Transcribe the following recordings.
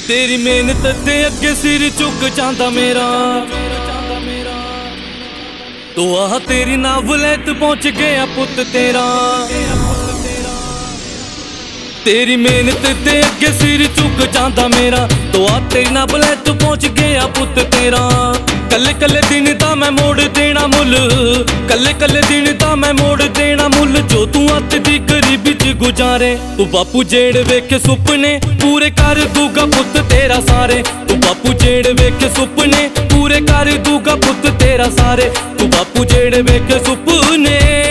तेरी मेहनत ते अगे सिर झुक जांदा मेरा। तो आह तेरी नावलैत पहुंच गया पुत तेरा। तेरी मेहनत ते अगे सिर झुक जांदा मेरा। तो आह तेरी नावलैत पहुंच गया पुत तेरा। कल्ले कल्ले दिन दा मैं मोड़ देना मुल, कल्ले कल्ले दिन दा मैं मोड़ देना मुल। जो तू अत दी गरीबी च गुजारे, तू बापू जेड़ वेखे सुपने पूरे कर दूगा पुत तेरा सारे। तू बापू जेड़ वेखे सुपने पूरे कर दूगा पुत तेरा सारे। तू बापू जेड़ वेखे सुपने।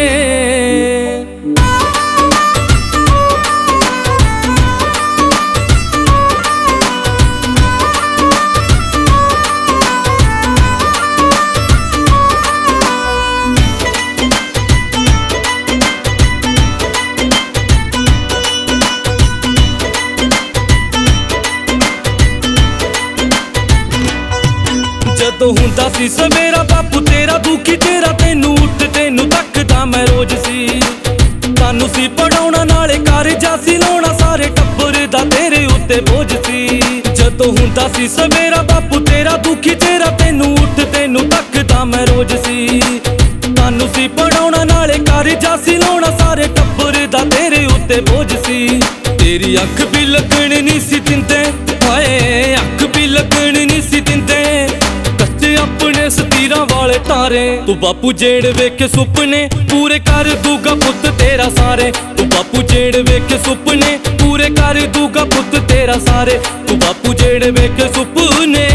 जदों हुंदा सी सवेरा बापू तेरा दुखी तेरा, तेनू उठ तेनू तकदा मैं रोज सी। तानू सी पढ़ाउणा नाले कालजा सी लाउणा, सारे टब्बर दा तेरे उत्ते बोझ सी। जदों हुंदा सी सवेरा बापू तेरा दुखी तेरा, तेनू उठ तेनू तकदा मैं रोज सी। तानू सी पढ़ाउणा नाले कालजा सी लाउणा, सारे टब्बर दा तेरे उत्ते बोझ सी। तेरी अख भी लगण नहीं सी दिंदे, हाए अख भी लगण नहीं सी दिंदे अपने सतीरां वाले तारे। तू बापू जेड़ वेखे सुपने पूरे कर दूगा पुत तेरा सारे। तू बापू जेड़ वेखे सुपने पूरे कर दूगा पुत तेरा सारे। तू बापू जेड़ वेखे सुपने।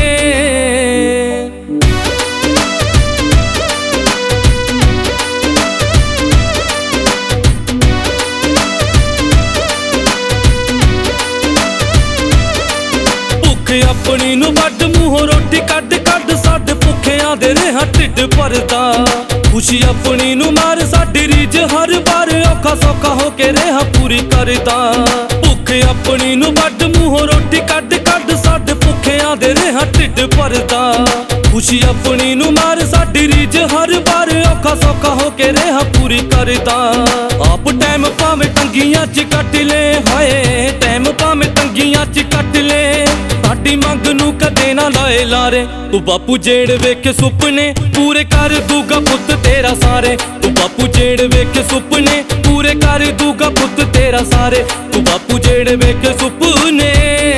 अपनी नू वड मूहों रोटी कड कड, साडे भुखियां दे रेहा ढिड भरदा। खुशी अपनी नू मार साडी रीझ हर बार, औखा सौखा होके रेहा पूरी करदा। भुख अपनी नू वड मूहों रोटी कड कड, साडे भुखियां दे रेहा ढिड भरदा। खुशी अपनी नू मार साडी रीझ हर बार, औखा सौखा होके रेहा पूरी करदा। आप टाइम भावें टंगियां च कट ले, हाए टाइम भावें टंगियां च कट ले, साडी मंग नू कदे ना लाए लारे। तू बापू जेड़ वेखे सुपने पूरे कर दूगा पुत तेरा सारे। तू बापू जेड़ वेखे सुपने पूरे कर दूगा पुत तेरा सारे। तू बापू जेड़ वेखे सुपने।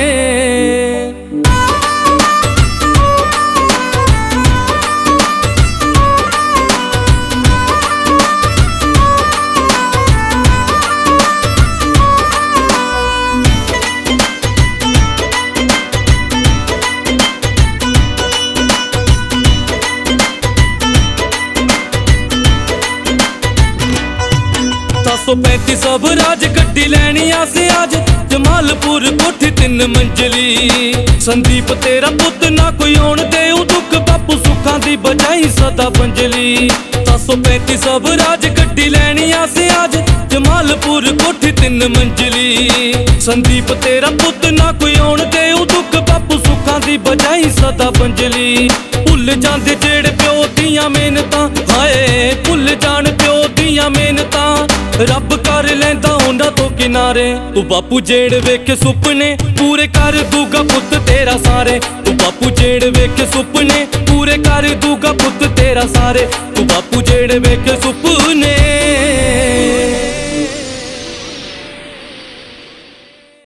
सौ 35 सब राज गड्डी लैनी आसे आज, जमालपुर कोठी 3 मंजिली। संदीप तेरा पुत ना कोई आउण देऊ दुख, बापू सुखां दी बजाई सदा बंजली। 735 सब राज गड्डी लैनी आसे आज, जमालपुर कोठी 3 मंजिली। संदीप तेरा पुत ना कोई आउण देऊ दुख, बापू सुखां दी बजाई सदा बंजली। भुल जांदे जेड़े प्यो दियां मेहनतां, हाए भुल जाण प्यो दियां मेहनतां, रब कर लैंदा उन्हां तो किनारे। तू बापू जेड़ वेखे सुपने पूरे कर दूगा पुत तेरा सारे। तू बापू जेड़ वेखे सुपने पूरे कर दूगा पुत तेरा सारे। तू बापू जेड़ वेखे सुपने।